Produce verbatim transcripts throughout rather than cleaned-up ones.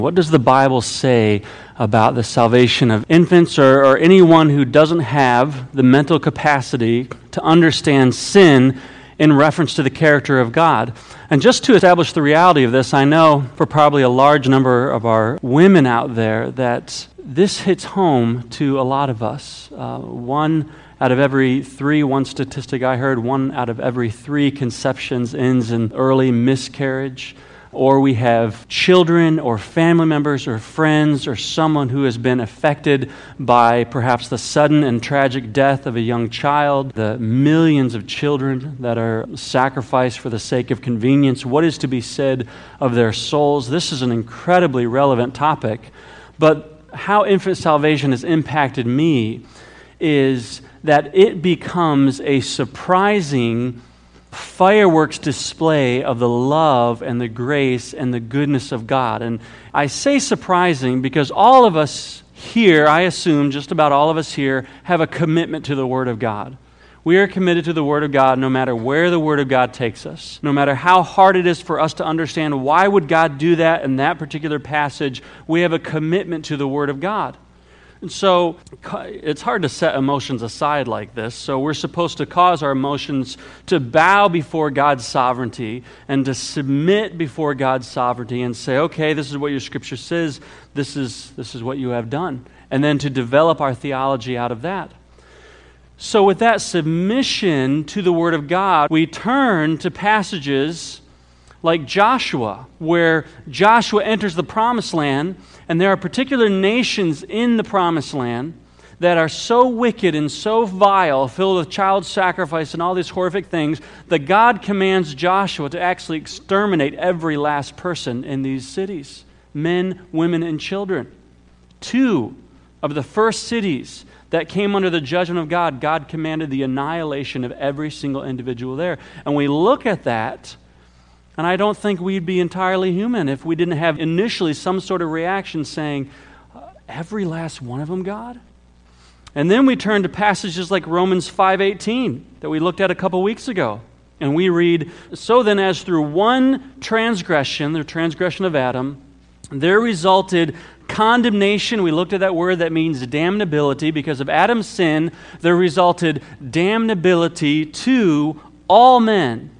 What does the Bible say about the salvation of infants or, or anyone who doesn't have the mental capacity to understand sin in reference to the character of God? And just to establish the reality of this, I know for probably a large number of our women out there that this hits home to a lot of us. Uh, one out of every three, one statistic I heard, one out of every three conceptions ends in early miscarriage. Or we have children or family members or friends or someone who has been affected by perhaps the sudden and tragic death of a young child, the millions of children that are sacrificed for the sake of convenience. What is to be said of their souls? This is an incredibly relevant topic. But how infant salvation has impacted me is that it becomes a surprising fireworks display of the love and the grace and the goodness of God. And I say surprising because all of us here, I assume just about all of us here, have a commitment to the Word of God. We are committed to the Word of God no matter where the Word of God takes us. No matter how hard it is for us to understand why would God do that in that particular passage, we have a commitment to the Word of God. And so it's hard to set emotions aside like this. So we're supposed to cause our emotions to bow before God's sovereignty and to submit before God's sovereignty and say, okay, this is what your Scripture says. This is, this is what you have done. And then to develop our theology out of that. So with that submission to the Word of God, we turn to passages like Joshua, where Joshua enters the Promised Land, and there are particular nations in the Promised Land that are so wicked and so vile, filled with child sacrifice and all these horrific things, that God commands Joshua to actually exterminate every last person in these cities, men, women, and children. Two of the first cities that came under the judgment of God, God commanded the annihilation of every single individual there. And we look at that, and I don't think we'd be entirely human if we didn't have initially some sort of reaction saying, every last one of them, God? And then we turn to passages like Romans five eighteen that we looked at a couple weeks ago. And we read, so then as through one transgression, the transgression of Adam, there resulted condemnation. We looked at that word that means damnability. Because of Adam's sin, there resulted damnability to all men.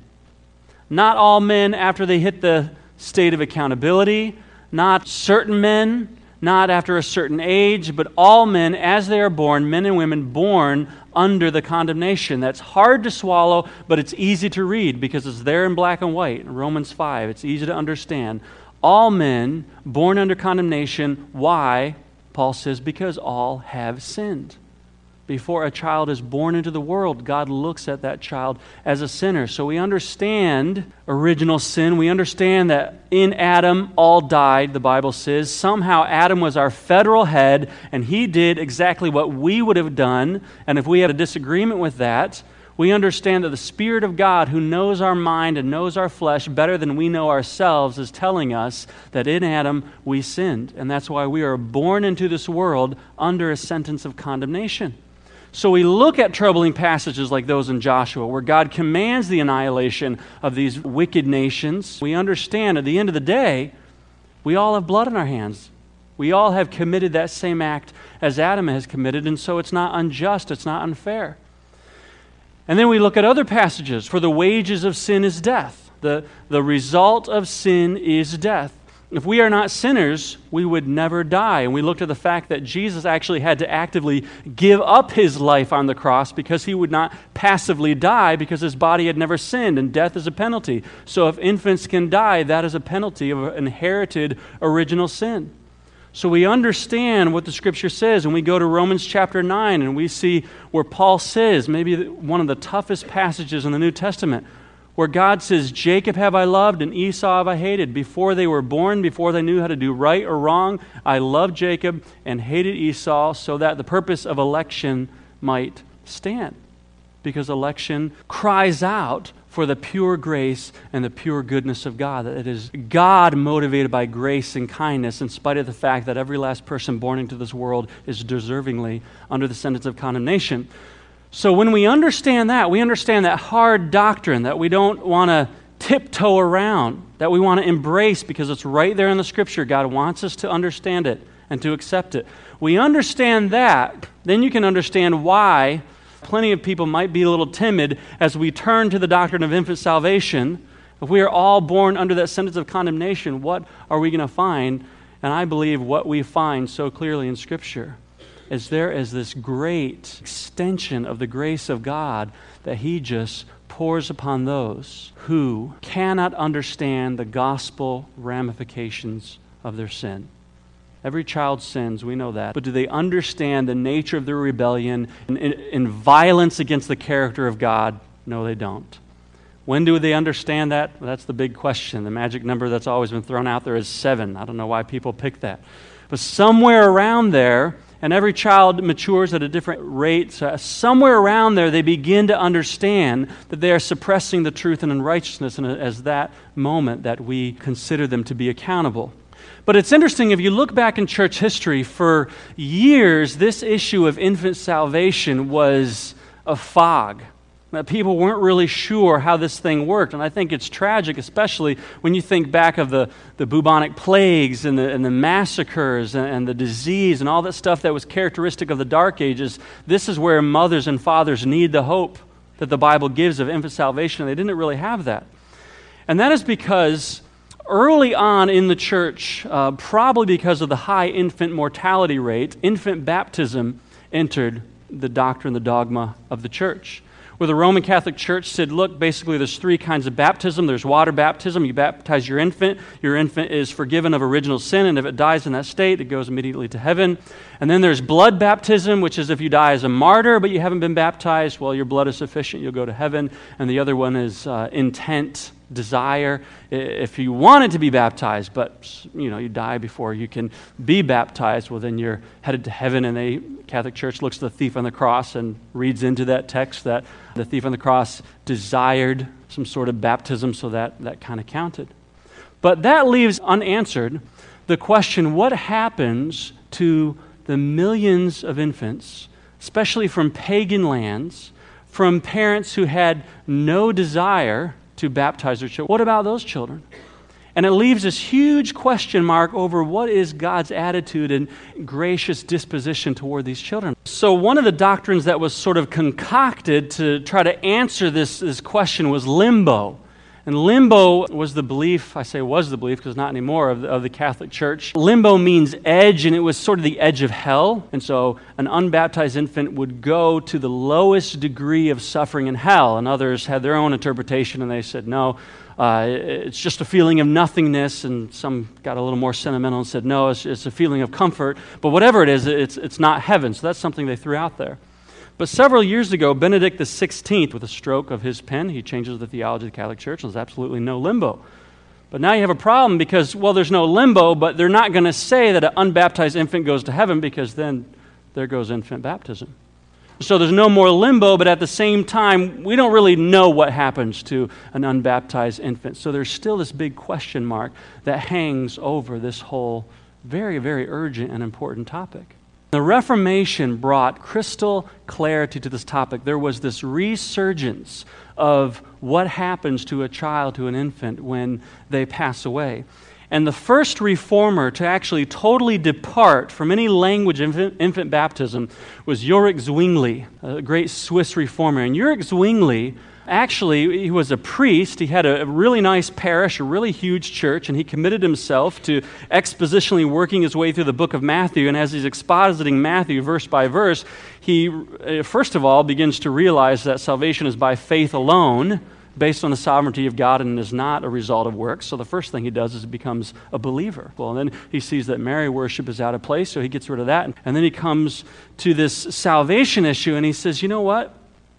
Not all men after they hit the state of accountability, not certain men, not after a certain age, but all men as they are born, men and women born under the condemnation. That's hard to swallow, but it's easy to read because it's there in black and white in Romans five. It's easy to understand. All men born under condemnation. Why? Paul says, because all have sinned. Before a child is born into the world, God looks at that child as a sinner. So we understand original sin. We understand that in Adam, all died, the Bible says. Somehow Adam was our federal head, and he did exactly what we would have done. And if we had a disagreement with that, we understand that the Spirit of God, who knows our mind and knows our flesh better than we know ourselves, is telling us that in Adam we sinned. And that's why we are born into this world under a sentence of condemnation. So we look at troubling passages like those in Joshua, where God commands the annihilation of these wicked nations. We understand at the end of the day, we all have blood on our hands. We all have committed that same act as Adam has committed, and so it's not unjust, it's not unfair. And then we look at other passages, for the wages of sin is death. The, the result of sin is death. If we are not sinners, we would never die. And we looked at the fact that Jesus actually had to actively give up his life on the cross because he would not passively die because his body had never sinned, and death is a penalty. So if infants can die, that is a penalty of inherited original sin. So we understand what the Scripture says, and we go to Romans chapter nine, and we see where Paul says, maybe one of the toughest passages in the New Testament, where God says, Jacob have I loved and Esau have I hated. Before they were born, before they knew how to do right or wrong, I loved Jacob and hated Esau, so that the purpose of election might stand. Because election cries out for the pure grace and the pure goodness of God. That it is God motivated by grace and kindness, in spite of the fact that every last person born into this world is deservingly under the sentence of condemnation. So when we understand that, we understand that hard doctrine that we don't want to tiptoe around, that we want to embrace because it's right there in the Scripture. God wants us to understand it and to accept it. We understand that, then you can understand why plenty of people might be a little timid as we turn to the doctrine of infant salvation. If we are all born under that sentence of condemnation, what are we going to find? And I believe what we find so clearly in Scripture is there is this great extension of the grace of God that He just pours upon those who cannot understand the gospel ramifications of their sin. Every child sins, we know that. But do they understand the nature of their rebellion and, and, and violence against the character of God? No, they don't. When do they understand that? Well, that's the big question. The magic number that's always been thrown out there is seven. I don't know why people pick that. But somewhere around there, and every child matures at a different rate, so somewhere around there they begin to understand that they are suppressing the truth and unrighteousness, and as that moment that we consider them to be accountable. But it's interesting, if you look back in church history, for years this issue of infant salvation was a fog. That people weren't really sure how this thing worked. And I think it's tragic, especially when you think back of the, the bubonic plagues and the, and the massacres and, and the disease and all that stuff that was characteristic of the Dark Ages. This is where mothers and fathers need the hope that the Bible gives of infant salvation. They didn't really have that. And that is because early on in the church, uh, probably because of the high infant mortality rate, infant baptism entered the doctrine, the dogma of the church. Where the Roman Catholic Church said, look, basically there's three kinds of baptism. There's water baptism. You baptize your infant. Your infant is forgiven of original sin, and if it dies in that state, it goes immediately to heaven. And then there's blood baptism, which is if you die as a martyr, but you haven't been baptized, well, your blood is sufficient, you'll go to heaven. And the other one is uh, intent, desire. If you wanted to be baptized, but you know you die before you can be baptized, well, then you're headed to heaven. And the Catholic Church looks at the thief on the cross and reads into that text that the thief on the cross desired some sort of baptism, so that that kind of counted. But that leaves unanswered the question, what happens to the millions of infants, especially from pagan lands, from parents who had no desire to baptize their children? What about those children? And it leaves this huge question mark over what is God's attitude and gracious disposition toward these children. So one of the doctrines that was sort of concocted to try to answer this, this question was limbo. And limbo was the belief, I say was the belief because not anymore, of the, of the Catholic Church. Limbo means edge, and it was sort of the edge of hell. And so an unbaptized infant would go to the lowest degree of suffering in hell. And others had their own interpretation, and they said, no, uh, it's just a feeling of nothingness. And some got a little more sentimental and said, no, it's, it's a feeling of comfort. But whatever it is, it's, it's not heaven. So that's something they threw out there. But several years ago, Benedict the sixteenth, with a stroke of his pen, he changes the theology of the Catholic Church, and there's absolutely no limbo. But now you have a problem because, well, there's no limbo, but they're not going to say that an unbaptized infant goes to heaven, because then there goes infant baptism. So there's no more limbo, but at the same time, we don't really know what happens to an unbaptized infant. So there's still this big question mark that hangs over this whole very, very urgent and important topic. The Reformation brought crystal clarity to this topic. There was this resurgence of what happens to a child, to an infant, when they pass away. And the first reformer to actually totally depart from any language of infant, infant baptism was Ulrich Zwingli, a great Swiss reformer. And Ulrich Zwingli, actually, he was a priest. He had a really nice parish, a really huge church, and he committed himself to expositionally working his way through the book of Matthew. And as he's expositing Matthew verse by verse, he, first of all, begins to realize that salvation is by faith alone, based on the sovereignty of God, and is not a result of works. So the first thing he does is he becomes a believer. Well, and then he sees that Mary worship is out of place, so he gets rid of that. And then he comes to this salvation issue, and he says, you know what?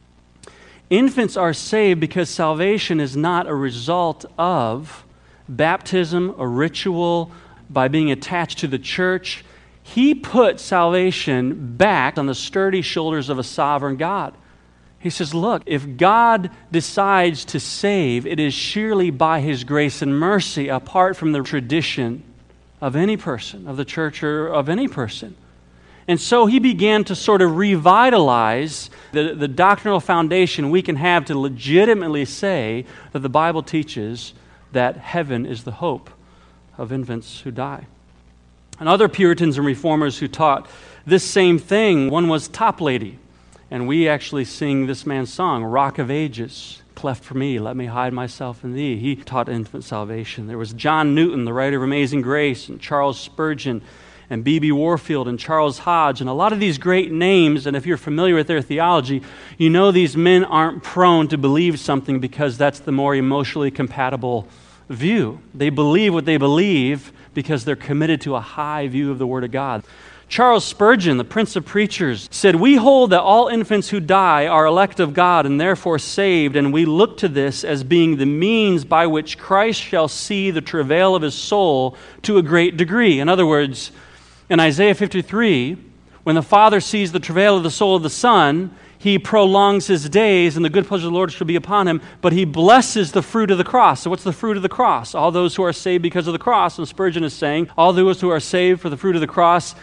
Infants are saved because salvation is not a result of baptism, a ritual, by being attached to the church. He put salvation back on the sturdy shoulders of a sovereign God. He says, look, if God decides to save, it is surely by His grace and mercy, apart from the tradition of any person, of the church or of any person. And so he began to sort of revitalize the, the doctrinal foundation we can have to legitimately say that the Bible teaches that heaven is the hope of infants who die. And other Puritans and Reformers who taught this same thing, one was Toplady. And we actually sing this man's song, Rock of Ages, cleft for me, let me hide myself in thee. He taught infant salvation. There was John Newton, the writer of Amazing Grace, and Charles Spurgeon, and B B Warfield, and Charles Hodge, and a lot of these great names, and if you're familiar with their theology, you know these men aren't prone to believe something because that's the more emotionally compatible view. They believe what they believe because they're committed to a high view of the Word of God. Charles Spurgeon, the Prince of Preachers, said, "We hold that all infants who die are elect of God and therefore saved, and we look to this as being the means by which Christ shall see the travail of his soul to a great degree." In other words, in Isaiah fifty-three, when the Father sees the travail of the soul of the Son, he prolongs his days, and the good pleasure of the Lord shall be upon him, but he blesses the fruit of the cross. So what's the fruit of the cross? All those who are saved because of the cross. And Spurgeon is saying, all those who are saved for the fruit of the cross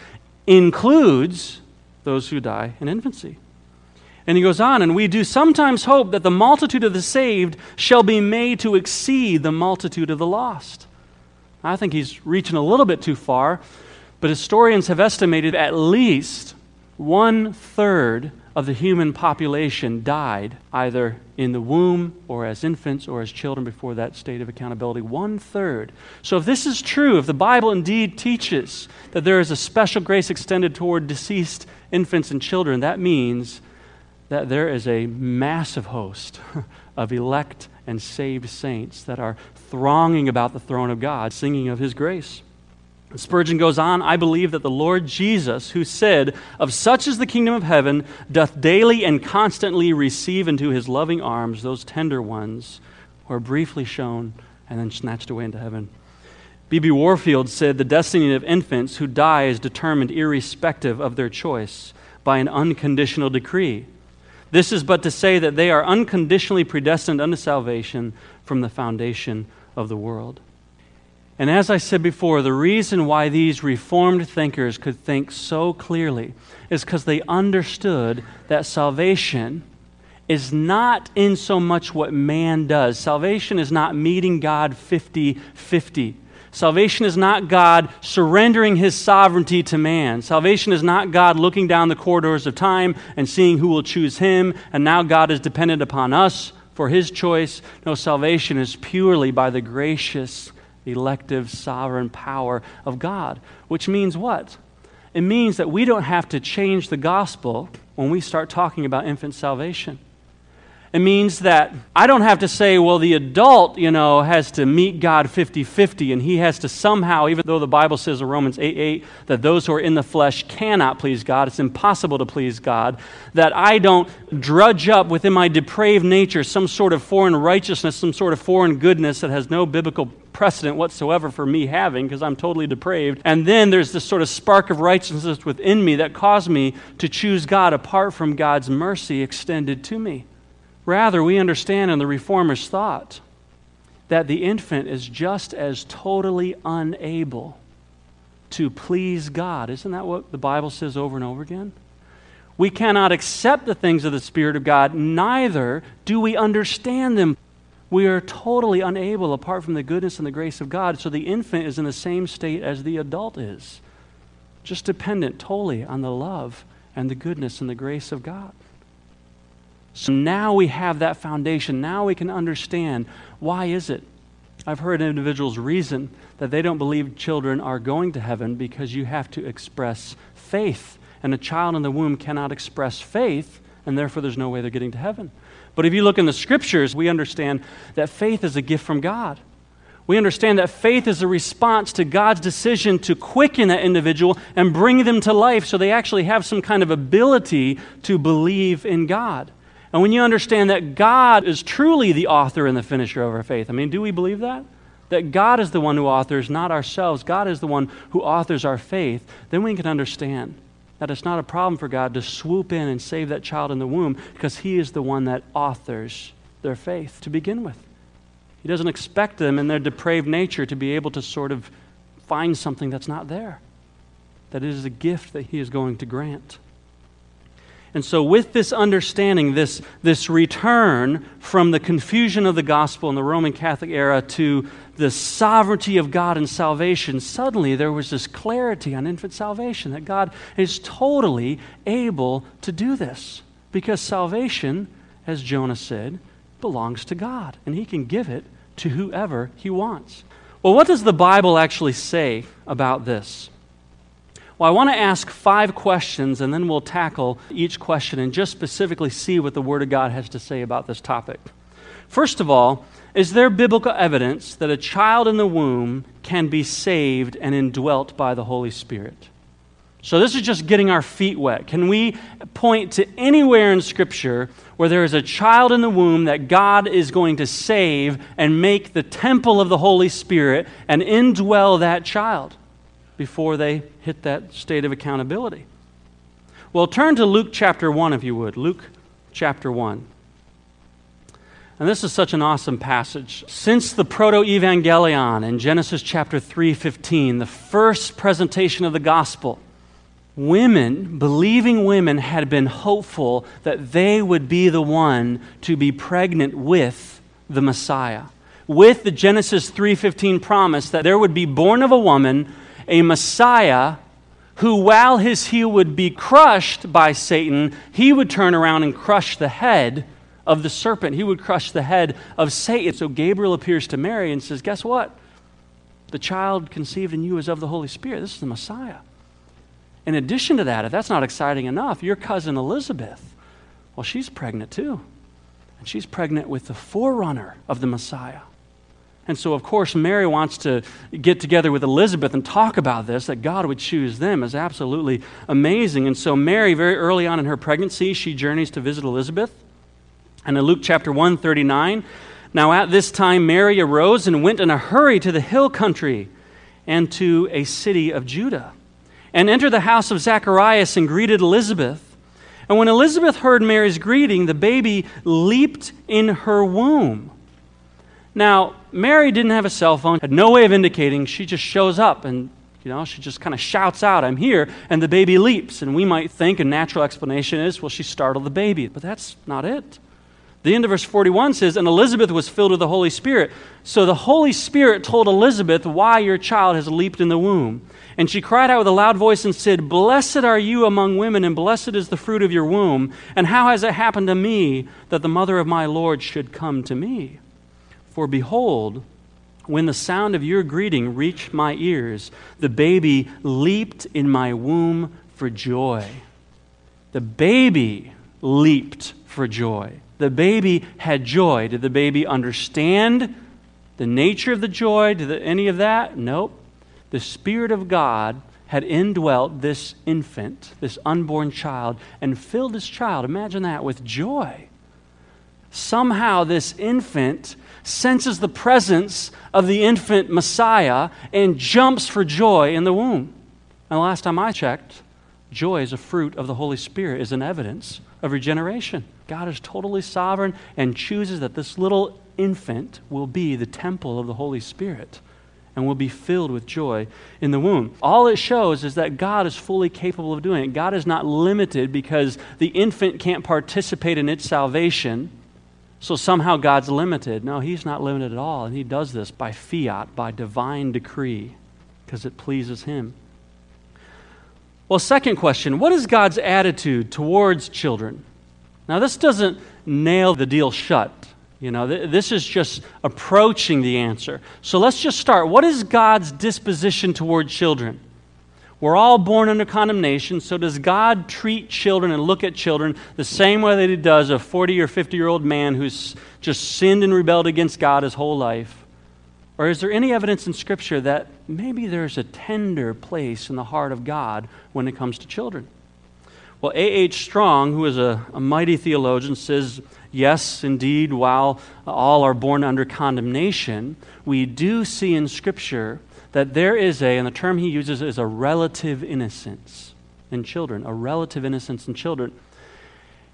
includes those who die in infancy. And he goes on, and we do sometimes hope that the multitude of the saved shall be made to exceed the multitude of the lost. I think he's reaching a little bit too far, but historians have estimated at least one-third of the human population died either in the womb or as infants or as children before that state of accountability. One-third. So if this is true, if the Bible indeed teaches that there is a special grace extended toward deceased infants and children, that means that there is a massive host of elect and saved saints that are thronging about the throne of God, singing of his grace. Spurgeon goes on, "I believe that the Lord Jesus, who said, 'Of such is the kingdom of heaven,' doth daily and constantly receive into his loving arms those tender ones who are briefly shown and then snatched away into heaven." B B Warfield said, "The destiny of infants who die is determined irrespective of their choice by an unconditional decree. This is but to say that they are unconditionally predestined unto salvation from the foundation of the world." And as I said before, the reason why these Reformed thinkers could think so clearly is because they understood that salvation is not in so much what man does. Salvation is not meeting God fifty-fifty. Salvation is not God surrendering his sovereignty to man. Salvation is not God looking down the corridors of time and seeing who will choose him, and now God is dependent upon us for his choice. No, salvation is purely by the gracious, elective, sovereign power of God. Which means what? It means that we don't have to change the gospel when we start talking about infant salvation. It means that I don't have to say, well, the adult, you know, has to meet God fifty-fifty, and he has to somehow, even though the Bible says in Romans eight eight that those who are in the flesh cannot please God, it's impossible to please God, that I don't drudge up within my depraved nature some sort of foreign righteousness, some sort of foreign goodness that has no biblical precedent whatsoever for me having because I'm totally depraved. And then there's this sort of spark of righteousness within me that caused me to choose God apart from God's mercy extended to me. Rather, we understand in the Reformers' thought that the infant is just as totally unable to please God. Isn't that what the Bible says over and over again? We cannot accept the things of the Spirit of God, neither do we understand them. We are totally unable apart from the goodness and the grace of God. So the infant is in the same state as the adult is, just dependent totally on the love and the goodness and the grace of God. So now we have that foundation. Now we can understand, why is it? I've heard individuals reason that they don't believe children are going to heaven because you have to express faith. And a child in the womb cannot express faith, and therefore there's no way they're getting to heaven. But if you look in the Scriptures, we understand that faith is a gift from God. We understand that faith is a response to God's decision to quicken that individual and bring them to life so they actually have some kind of ability to believe in God. And when you understand that God is truly the author and the finisher of our faith, I mean, do we believe that? That God is the one who authors, not ourselves. God is the one who authors our faith. Then we can understand that it's not a problem for God to swoop in and save that child in the womb because he is the one that authors their faith to begin with. He doesn't expect them in their depraved nature to be able to sort of find something that's not there. that it is a gift that he is going to grant. And so with this understanding, this, this return from the confusion of the gospel in the Roman Catholic era to the sovereignty of God and salvation, suddenly there was this clarity on infant salvation, that God is totally able to do this. Because salvation, as Jonah said, belongs to God, and he can give it to whoever he wants. Well, what does the Bible actually say about this? Well, I want to ask five questions, and then we'll tackle each question and just specifically see what the Word of God has to say about this topic. First of all, is there biblical evidence that a child in the womb can be saved and indwelt by the Holy Spirit? So this is just getting our feet wet. Can we point to anywhere in Scripture where there is a child in the womb that God is going to save and make the temple of the Holy Spirit and indwell that child before they hit that state of accountability? Well, turn to Luke chapter one, if you would. Luke chapter one. And this is such an awesome passage. Since the proto-evangelion in Genesis chapter three fifteen, the first presentation of the gospel, women, believing women, had been hopeful that they would be the one to be pregnant with the Messiah, with the Genesis three fifteen promise that there would be born of a woman a Messiah who, while his heel would be crushed by Satan, he would turn around and crush the head of the serpent. He would crush the head of Satan. So Gabriel appears to Mary and says, guess what? The child conceived in you is of the Holy Spirit. This is the Messiah. In addition to that, if that's not exciting enough, your cousin Elizabeth, well, she's pregnant too. And she's pregnant with the forerunner of the Messiah. And so, of course, Mary wants to get together with Elizabeth and talk about this, that God would choose them is absolutely amazing. And so Mary, very early on in her pregnancy, she journeys to visit Elizabeth. And in Luke chapter one thirty-nine, now at this time Mary arose and went in a hurry to the hill country and to a city of Judah, and entered the house of Zacharias and greeted Elizabeth. And when Elizabeth heard Mary's greeting, the baby leaped in her womb. Now, Mary didn't have a cell phone, had no way of indicating. She just shows up and, you know, she just kind of shouts out, I'm here, and the baby leaps. And we might think a natural explanation is, well, she startled the baby. But that's not it. The end of verse forty-one says, and Elizabeth was filled with the Holy Spirit. So the Holy Spirit told Elizabeth, why your child has leaped in the womb. And she cried out with a loud voice and said, blessed are you among women, and blessed is the fruit of your womb. And how has it happened to me that the mother of my Lord should come to me? For behold, when the sound of your greeting reached my ears, the baby leaped in my womb for joy. The baby leaped for joy. The baby had joy. Did the baby understand the nature of the joy? Did the, any of that? Nope. The Spirit of God had indwelt this infant, this unborn child, and filled this child, imagine that, with joy. Somehow this infant senses the presence of the infant Messiah and jumps for joy in the womb. And the last time I checked, joy is a fruit of the Holy Spirit, is an evidence of regeneration. God is totally sovereign and chooses that this little infant will be the temple of the Holy Spirit and will be filled with joy in the womb. All it shows is that God is fully capable of doing it. God is not limited because the infant can't participate in its salvation, so somehow God's limited. No, he's not limited at all, and he does this by fiat, by divine decree, because it pleases him. Well, second question, what is God's attitude towards children? Now, this doesn't nail the deal shut. You know, th- this is just approaching the answer. So let's just start. What is God's disposition toward children? We're all born under condemnation, so does God treat children and look at children the same way that he does a forty or fifty-year-old man who's just sinned and rebelled against God his whole life? Or is there any evidence in Scripture that maybe there's a tender place in the heart of God when it comes to children? Well, A H Strong, who is a, a mighty theologian, says, yes, indeed, while all are born under condemnation, we do see in Scripture that there is a, and the term he uses is a relative innocence in children, a relative innocence in children.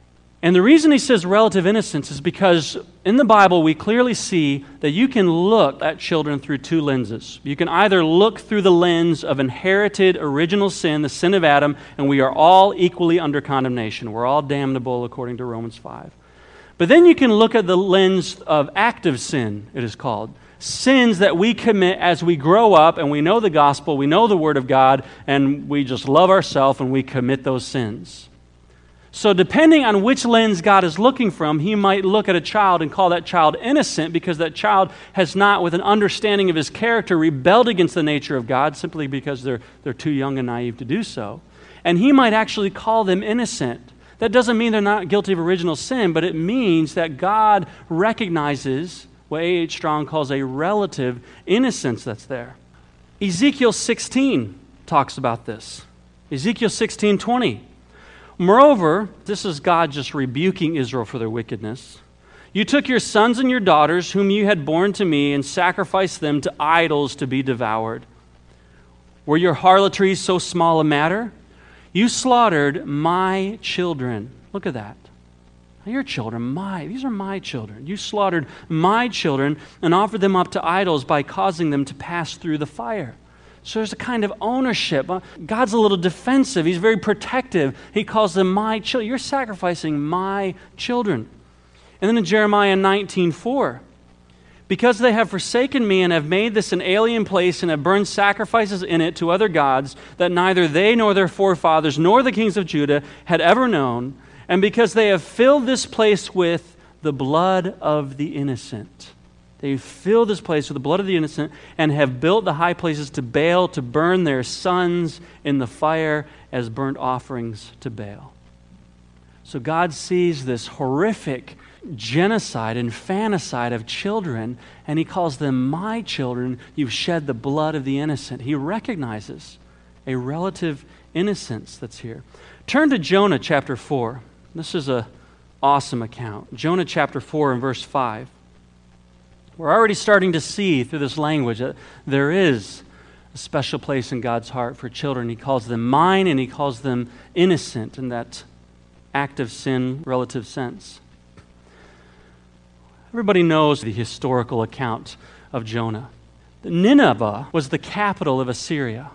And the reason he says relative innocence is because in the Bible we clearly see that you can look at children through two lenses. You can either look through the lens of inherited original sin, the sin of Adam, and we are all equally under condemnation. We're all damnable according to Romans five. But then you can look at the lens of active sin, it is called. Sins that we commit as we grow up and we know the gospel, we know the Word of God, and we just love ourselves and we commit those sins. So depending on which lens God is looking from, he might look at a child and call that child innocent because that child has not, with an understanding of his character, rebelled against the nature of God simply because they're, they're too young and naive to do so. And he might actually call them innocent. That doesn't mean they're not guilty of original sin, but it means that God recognizes what A H Strong calls a relative innocence that's there. Ezekiel sixteen talks about this. Ezekiel sixteen twenty. Moreover, this is God just rebuking Israel for their wickedness. You took your sons and your daughters, whom you had borne to me, and sacrificed them to idols to be devoured. Were your harlotries so small a matter? You slaughtered my children. Look at that. Your children, my, these are my children. You slaughtered my children and offered them up to idols by causing them to pass through the fire. So there's a kind of ownership. God's a little defensive. He's very protective. He calls them my children. You're sacrificing my children. And then in Jeremiah nineteen four, because they have forsaken me and have made this an alien place and have burned sacrifices in it to other gods that neither they nor their forefathers nor the kings of Judah had ever known, and because they have filled this place with the blood of the innocent. They fill this place with the blood of the innocent and have built the high places to Baal to burn their sons in the fire as burnt offerings to Baal. So God sees this horrific genocide, infanticide of children, and he calls them my children. You've shed the blood of the innocent. He recognizes a relative innocence that's here. Turn to Jonah chapter four. This is an awesome account. Jonah chapter four and verse five. We're already starting to see through this language that there is a special place in God's heart for children. He calls them mine and he calls them innocent in that active sin relative sense. Everybody knows the historical account of Jonah. Nineveh was the capital of Assyria.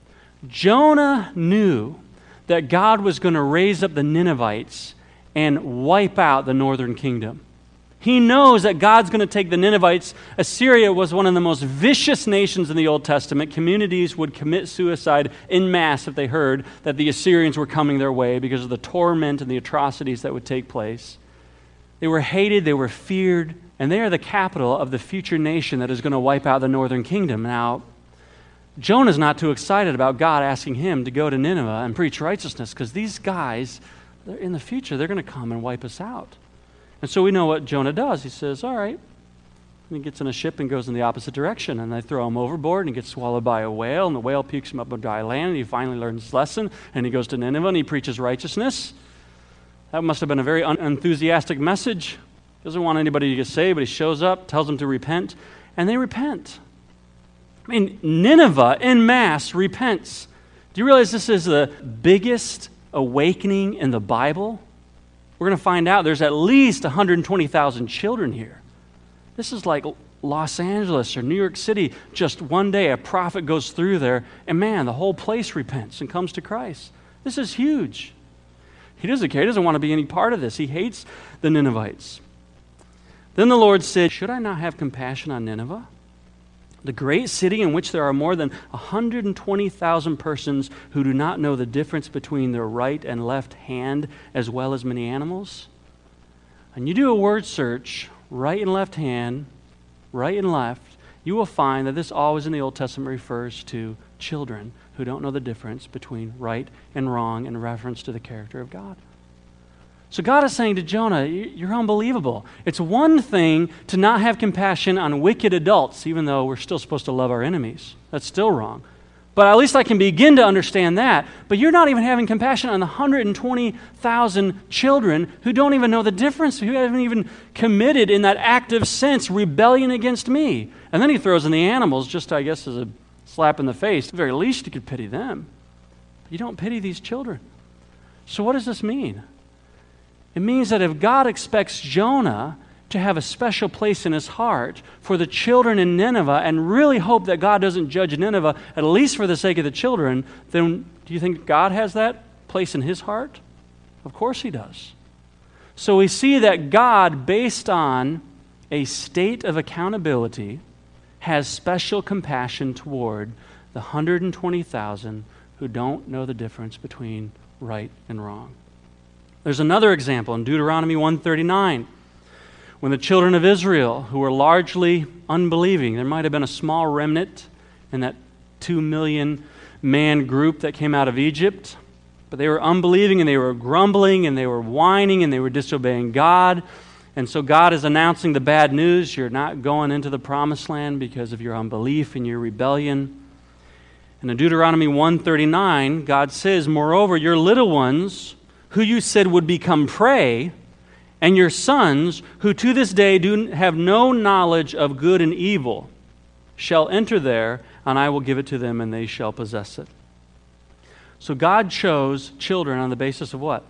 Jonah knew that God was going to raise up the Ninevites and wipe out the northern kingdom. He knows that God's going to take the Ninevites. Assyria was one of the most vicious nations in the Old Testament. Communities would commit suicide en masse if they heard that the Assyrians were coming their way because of the torment and the atrocities that would take place. They were hated, they were feared, and they are the capital of the future nation that is going to wipe out the northern kingdom. Now, Jonah's not too excited about God asking him to go to Nineveh and preach righteousness because these guys, in the future, they're going to come and wipe us out. And so we know what Jonah does. He says, all right. And he gets in a ship and goes in the opposite direction. And they throw him overboard and he gets swallowed by a whale. And the whale pukes him up on dry land. And he finally learns his lesson. And he goes to Nineveh and he preaches righteousness. That must have been a very unenthusiastic message. Doesn't want anybody to get saved, but he shows up, tells them to repent. And they repent. I mean, Nineveh en masse repents. Do you realize this is the biggest awakening in the Bible? We're going to find out there's at least one hundred twenty thousand children here. This is like Los Angeles or New York City. Just one day a prophet goes through there and man, the whole place repents and comes to Christ. This is huge. He doesn't care. He doesn't want to be any part of this. He hates the Ninevites. Then the Lord said, should I not have compassion on Nineveh? The great city in which there are more than one hundred twenty thousand persons who do not know the difference between their right and left hand, as well as many animals. And you do a word search, right and left hand, right and left, you will find that this always in the Old Testament refers to children who don't know the difference between right and wrong in reference to the character of God. So God is saying to Jonah, you're unbelievable. It's one thing to not have compassion on wicked adults, even though we're still supposed to love our enemies. That's still wrong. But at least I can begin to understand that. But you're not even having compassion on the one hundred twenty thousand children who don't even know the difference, who haven't even committed in that active sense rebellion against me. And then he throws in the animals, just I guess as a slap in the face. At the very least you could pity them. But you don't pity these children. So what does this mean? It means that if God expects Jonah to have a special place in his heart for the children in Nineveh and really hope that God doesn't judge Nineveh, at least for the sake of the children, then do you think God has that place in his heart? Of course he does. So we see that God, based on a state of accountability, has special compassion toward the one hundred twenty thousand who don't know the difference between right and wrong. There's another example in Deuteronomy one thirty-nine. When the children of Israel, who were largely unbelieving, there might have been a small remnant in that two million man group that came out of Egypt, but they were unbelieving and they were grumbling and they were whining and they were disobeying God. And so God is announcing the bad news. You're not going into the promised land because of your unbelief and your rebellion. And in Deuteronomy one thirty-nine, God says, "Moreover, your little ones, who you said would become prey, and your sons, who to this day do have no knowledge of good and evil, shall enter there, and I will give it to them, and they shall possess it." So God chose children on the basis of what?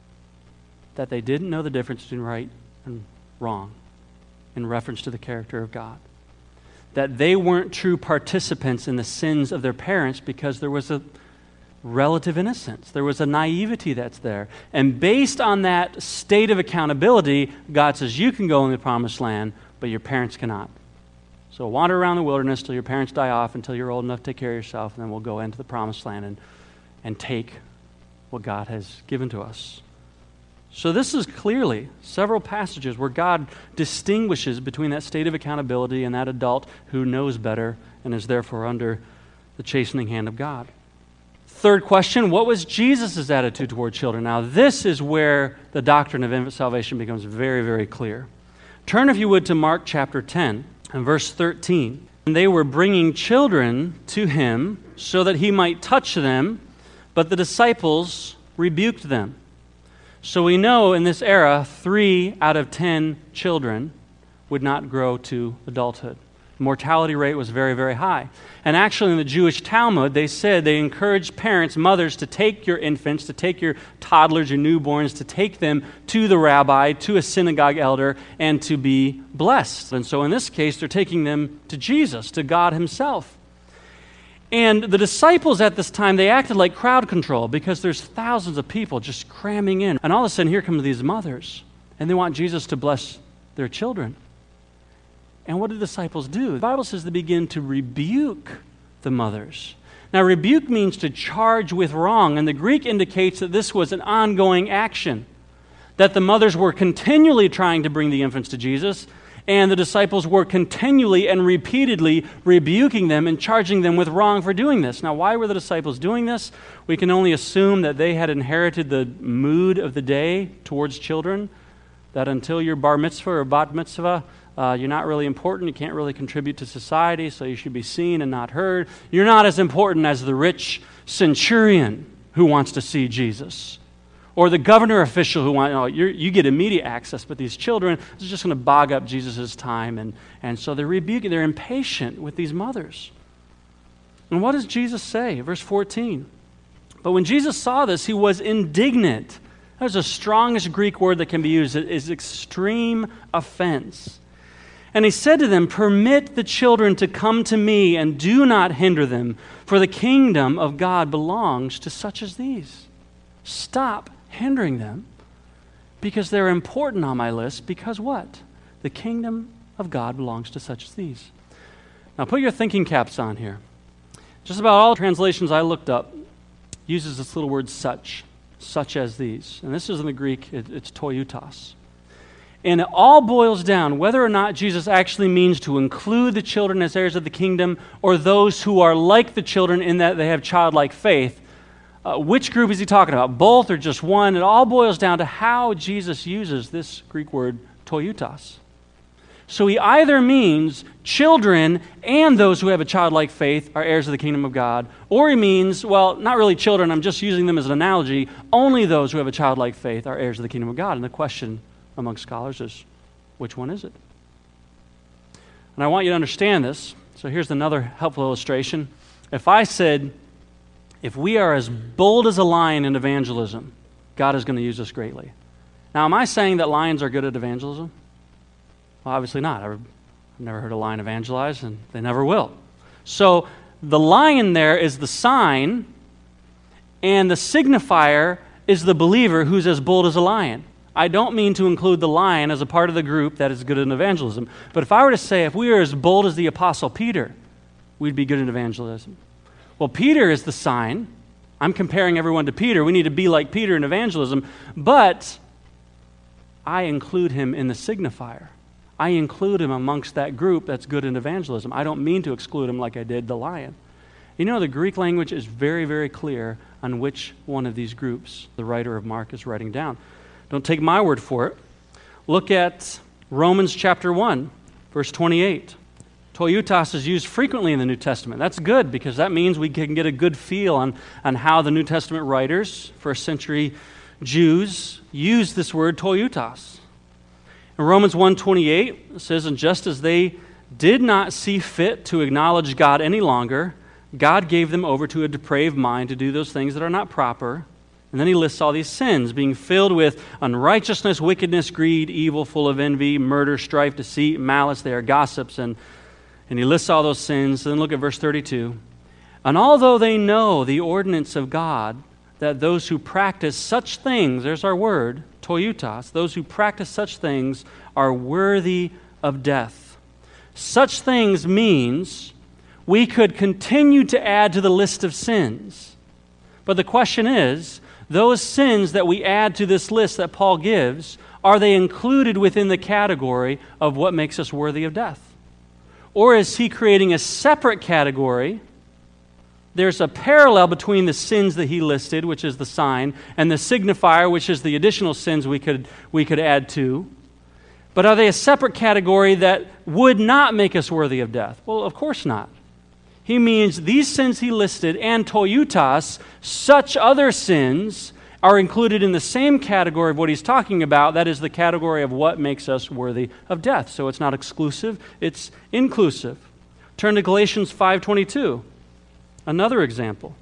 That they didn't know the difference between right and wrong in reference to the character of God. That they weren't true participants in the sins of their parents because there was a relative innocence. There was a naivety that's there. And based on that state of accountability, God says, you can go in the promised land, but your parents cannot. So wander around the wilderness till your parents die off, until you're old enough to take care of yourself, and then we'll go into the promised land and, and take what God has given to us. So this is clearly several passages where God distinguishes between that state of accountability and that adult who knows better and is therefore under the chastening hand of God. Third question, what was Jesus' attitude toward children? Now, this is where the doctrine of infant salvation becomes very, very clear. Turn, if you would, to Mark chapter ten and verse thirteen. "And they were bringing children to him so that he might touch them, but the disciples rebuked them." So we know in this era, three out of ten children would not grow to adulthood. The mortality rate was very, very high. And actually in the Jewish Talmud, they said they encouraged parents, mothers, to take your infants, to take your toddlers, your newborns, to take them to the rabbi, to a synagogue elder, and to be blessed. And so in this case, they're taking them to Jesus, to God himself. And the disciples at this time, they acted like crowd control because there's thousands of people just cramming in. And all of a sudden, here come these mothers, and they want Jesus to bless their children. And what do the disciples do? The Bible says they begin to rebuke the mothers. Now, rebuke means to charge with wrong, and the Greek indicates that this was an ongoing action, that the mothers were continually trying to bring the infants to Jesus, and the disciples were continually and repeatedly rebuking them and charging them with wrong for doing this. Now, why were the disciples doing this? We can only assume that they had inherited the mood of the day towards children, that until you're bar mitzvah or bat mitzvah, uh, you're not really important, you can't really contribute to society, so you should be seen and not heard. You're not as important as the rich centurion who wants to see Jesus, or the governor official who wants, you know, you're, you get immediate access, but these children, this is just going to bog up Jesus' time. And, and so they're rebuking, they're impatient with these mothers. And what does Jesus say? Verse fourteen. "But when Jesus saw this, he was indignant." That's the strongest Greek word that can be used. It is extreme offense. "And he said to them, 'Permit the children to come to me, and do not hinder them, for the kingdom of God belongs to such as these.'" Stop hindering them because they're important on my list, because what? The kingdom of God belongs to such as these. Now put your thinking caps on here. Just about all translations I looked up uses this little word such, such as these. And this is in the Greek, it, it's toiutos. And it all boils down whether or not Jesus actually means to include the children as heirs of the kingdom, or those who are like the children in that they have childlike faith. Uh, which group is he talking about? Both or just one? It all boils down to how Jesus uses this Greek word toiutos. So he either means children and those who have a childlike faith are heirs of the kingdom of God, or he means, well, not really children, I'm just using them as an analogy, only those who have a childlike faith are heirs of the kingdom of God. And the question among scholars is, which one is it? And I want you to understand this. So here's another helpful illustration. If I said, if we are as bold as a lion in evangelism, God is going to use us greatly. Now, am I saying that lions are good at evangelism? Well, obviously not. I've never heard a lion evangelize, and they never will. So the lion there is the sign, and the signifier is the believer who's as bold as a lion. I don't mean to include the lion as a part of the group that is good in evangelism. But if I were to say, if we were as bold as the Apostle Peter, we'd be good in evangelism. Well, Peter is the sign. I'm comparing everyone to Peter. We need to be like Peter in evangelism. But I include him in the signifier. I include him amongst that group that's good in evangelism. I don't mean to exclude him like I did the lion. You know, the Greek language is very, very clear on which one of these groups the writer of Mark is writing down. Don't take my word for it. Look at Romans chapter one, verse twenty-eight. Toiutos is used frequently in the New Testament. That's good because that means we can get a good feel on, on how the New Testament writers, first century Jews, used this word toiutos. In Romans one twenty-eight, it says, and just as they did not see fit to acknowledge God any longer, God gave them over to a depraved mind to do those things that are not proper. And then he lists all these sins, being filled with unrighteousness, wickedness, greed, evil, full of envy, murder, strife, deceit, malice. They are gossips. And, and he lists all those sins. Then look at verse thirty-two. And although they know the ordinance of God, that those who practice such things, there's our word, toiutos, those who practice such things are worthy of death. Such things means we could continue to add to the list of sins. But the question is, those sins that we add to this list that Paul gives, are they included within the category of what makes us worthy of death? Or is he creating a separate category? There's a parallel between the sins that he listed, which is the sign, and the signifier, which is the additional sins we could, we could add to. But are they a separate category that would not make us worthy of death? Well, of course not. He means these sins he listed and toiutos, such other sins, are included in the same category of what he's talking about. That is the category of what makes us worthy of death. So it's not exclusive, it's inclusive. Turn to Galatians five twenty-two. Another example.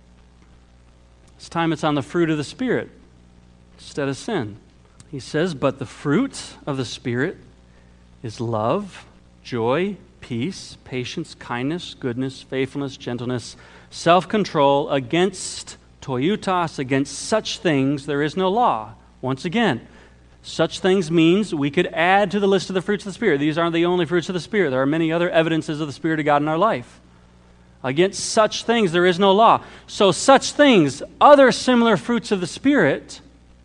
This time it's on the fruit of the Spirit instead of sin. He says, but the fruit of the Spirit is love, joy, peace, patience, kindness, goodness, faithfulness, gentleness, self-control. Against toiutos, against such things there is no law. Once again, such things means we could add to the list of the fruits of the Spirit. These aren't the only fruits of the Spirit. There are many other evidences of the Spirit of God in our life. Against such things there is no law. So such things, other similar fruits of the Spirit,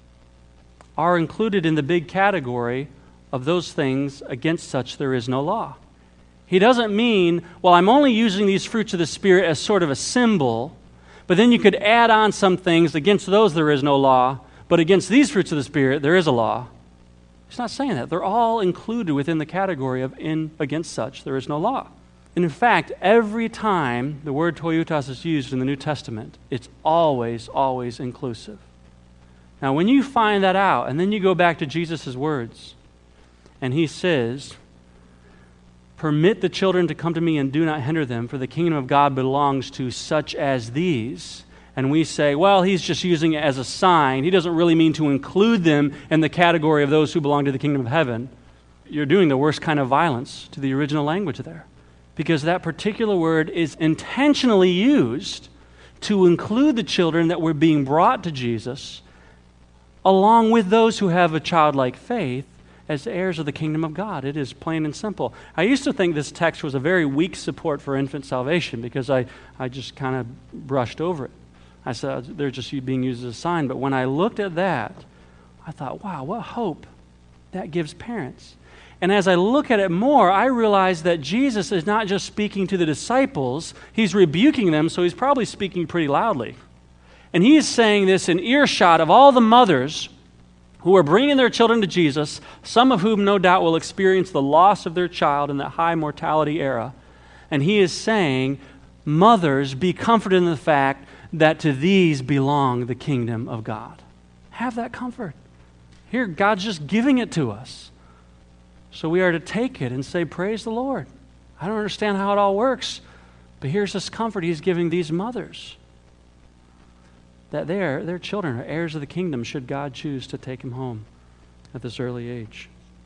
are included in the big category of those things against such there is no law. He doesn't mean, well, I'm only using these fruits of the Spirit as sort of a symbol, but then you could add on some things, against those there is no law, but against these fruits of the Spirit there is a law. He's not saying that. They're all included within the category of in against such there is no law. And in fact, every time the word toiutos is used in the New Testament, it's always, always inclusive. Now, when you find that out, and then you go back to Jesus' words, and he says, permit the children to come to me and do not hinder them, for the kingdom of God belongs to such as these. And we say, well, he's just using it as a sign. He doesn't really mean to include them in the category of those who belong to the kingdom of heaven. You're doing the worst kind of violence to the original language there. Because that particular word is intentionally used to include the children that were being brought to Jesus, along with those who have a childlike faith, as heirs of the kingdom of God. It is plain and simple. I used to think this text was a very weak support for infant salvation because I, I just kind of brushed over it. I said, they're just being used as a sign. But when I looked at that, I thought, wow, what hope that gives parents. And as I look at it more, I realize that Jesus is not just speaking to the disciples, he's rebuking them, so he's probably speaking pretty loudly. And he is saying this in earshot of all the mothers who are bringing their children to Jesus, some of whom no doubt will experience the loss of their child in that high mortality era. And he is saying, mothers, be comforted in the fact that to these belong the kingdom of God. Have that comfort. Here, God's just giving it to us. So we are to take it and say, praise the Lord. I don't understand how it all works, but here's this comfort he's giving these mothers. That their, their children are heirs of the kingdom should God choose to take them home. at this early age.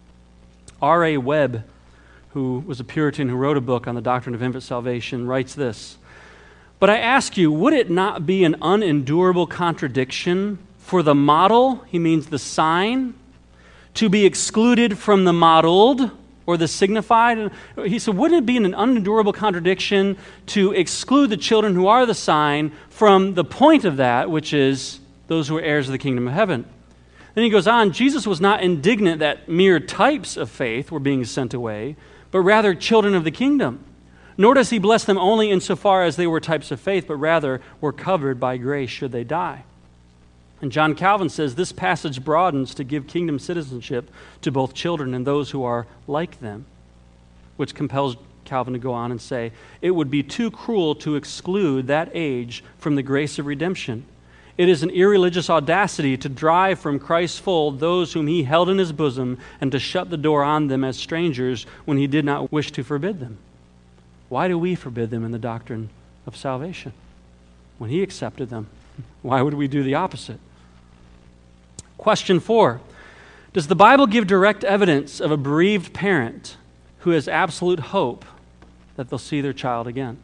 R A Webb, who was a Puritan who wrote a book on the doctrine of infant salvation, writes this: "But I ask you, would it not be an unendurable contradiction for the model," he means the sign, "to be excluded from the modeled," or the signified? He said, wouldn't it be an unendurable contradiction to exclude the children who are the sign from the point of that, which is those who are heirs of the kingdom of heaven? Then he goes on, Jesus was not indignant that mere types of faith were being sent away, but rather children of the kingdom. Nor does he bless them only insofar as they were types of faith, but rather were covered by grace should they die. And John Calvin says this passage broadens to give kingdom citizenship to both children and those who are like them, which compels Calvin to go on and say, it would be too cruel to exclude that age from the grace of redemption. It is an irreligious audacity to drive from Christ's fold those whom he held in his bosom and to shut the door on them as strangers when he did not wish to forbid them. Why do we forbid them in the doctrine of salvation when he accepted them? Why would we do the opposite? Question four, does the Bible give direct evidence of a bereaved parent who has absolute hope that they'll see their child again?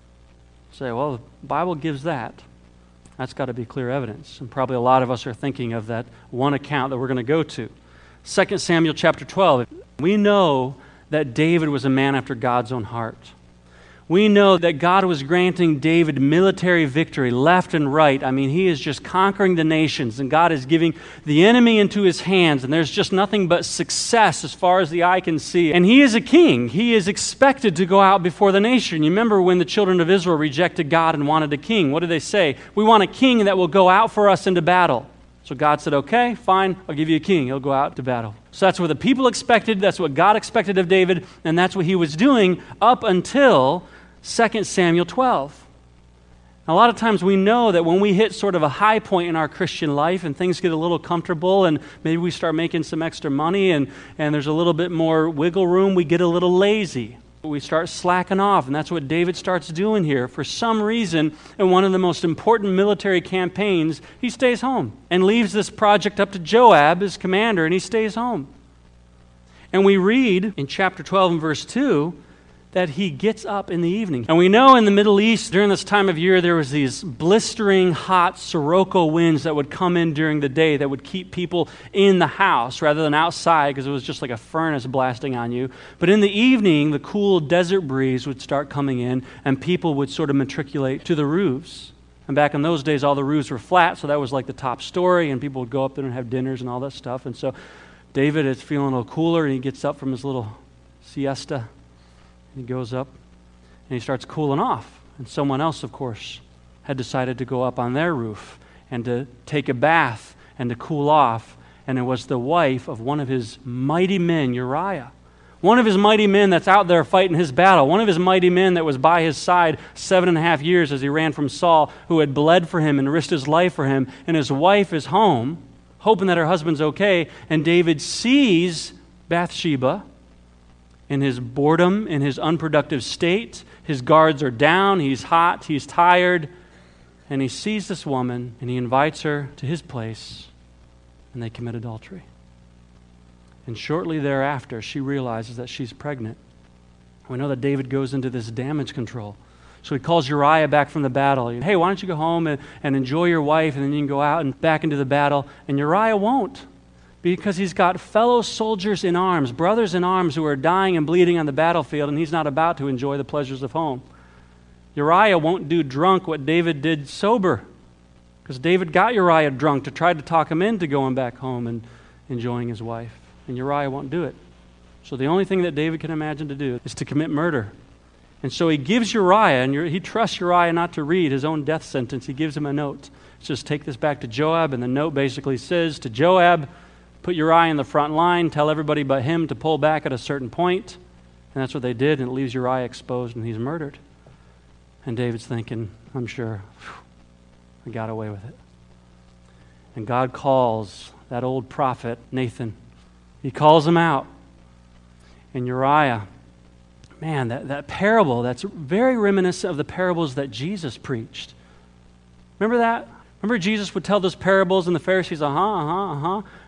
Say, well, the Bible gives that. That's got to be clear evidence. And probably a lot of us are thinking of that one account that we're going to go to. Second Samuel chapter twelve. We know that David was a man after God's own heart. We know that God was granting David military victory left and right. I mean, he is just conquering the nations, and God is giving the enemy into his hands, and there's just nothing but success as far as the eye can see. And he is a king. He is expected to go out before the nation. You remember when the children of Israel rejected God and wanted a king? What did they say? We want a king that will go out for us into battle. So God said, okay, fine, I'll give you a king. He'll go out to battle. So that's what the people expected. That's what God expected of David, and that's what he was doing up until Second Samuel twelve. A lot of times we know that when we hit sort of a high point in our Christian life and things get a little comfortable and maybe we start making some extra money and, and there's a little bit more wiggle room, we get a little lazy. We start slacking off, and that's what David starts doing here. For some reason, in one of the most important military campaigns, he stays home and leaves this project up to Joab, his commander, and he stays home. And we read in chapter twelve and verse two that he gets up in the evening. And we know in the Middle East during this time of year there was these blistering hot Sirocco winds that would come in during the day that would keep people in the house rather than outside because it was just like a furnace blasting on you. But in the evening the cool desert breeze would start coming in and people would sort of matriculate to the roofs. And back in those days all the roofs were flat, so that was like the top story, and people would go up there and have dinners and all that stuff. And so David is feeling a little cooler and he gets up from his little siesta. He goes up and he starts cooling off. And someone else, of course, had decided to go up on their roof and to take a bath and to cool off. And it was the wife of one of his mighty men, Uriah. One of his mighty men that's out there fighting his battle. One of his mighty men that was by his side seven and a half years as he ran from Saul, who had bled for him and risked his life for him. And his wife is home, hoping that her husband's okay. And David sees Bathsheba in his boredom, in his unproductive state. His guards are down, he's hot, he's tired, and he sees this woman and he invites her to his place, and they commit adultery. And shortly thereafter, she realizes that she's pregnant. We know that David goes into this damage control. So he calls Uriah back from the battle. Hey, why don't you go home and, and enjoy your wife, and then you can go out and back into the battle. And Uriah won't, because he's got fellow soldiers in arms, brothers in arms who are dying and bleeding on the battlefield, and he's not about to enjoy the pleasures of home. Uriah won't do drunk what David did sober, because David got Uriah drunk to try to talk him into going back home and enjoying his wife. And Uriah won't do it. So the only thing that David can imagine to do is to commit murder. And so he gives Uriah, and he trusts Uriah not to read his own death sentence. He gives him a note. It says, take this back to Joab, and the note basically says to Joab, put Uriah in the front line, tell everybody but him to pull back at a certain point. And that's what they did, and it leaves Uriah exposed, and he's murdered. And David's thinking, I'm sure, I got away with it. And God calls that old prophet, Nathan. He calls him out. And Uriah, man, that, that parable, that's very reminiscent of the parables that Jesus preached. Remember that? Remember Jesus would tell those parables, and the Pharisees, uh-huh, uh-huh, uh-huh.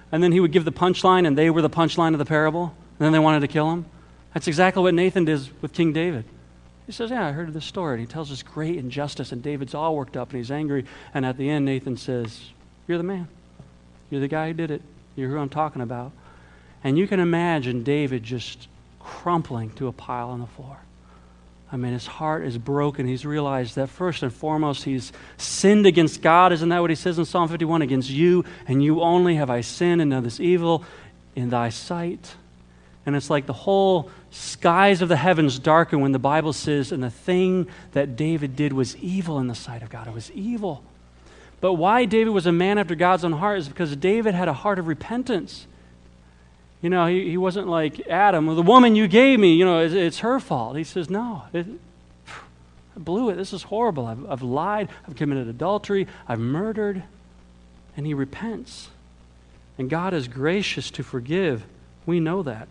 and then he would give the punchline, and they were the punchline of the parable, and then they wanted to kill him? That's exactly what Nathan does with King David. He says, yeah, I heard of this story. And he tells this great injustice, and David's all worked up, and he's angry. And at the end, Nathan says, you're the man. You're the guy who did it. You're who I'm talking about. And you can imagine David just crumpling to a pile on the floor. I mean, his heart is broken. He's realized that first and foremost, he's sinned against God. Isn't that what he says in Psalm fifty-one? Against you, and you only have I sinned and done this evil in thy sight. And it's like the whole skies of the heavens darken when the Bible says, and the thing that David did was evil in the sight of God. It was evil. But why David was a man after God's own heart is because David had a heart of repentance. You know, he, he wasn't like Adam, well, the woman you gave me, you know, it's, it's her fault. He says, no, it, I blew it. This is horrible. I've, I've lied. I've committed adultery. I've murdered. And he repents. And God is gracious to forgive. We know that.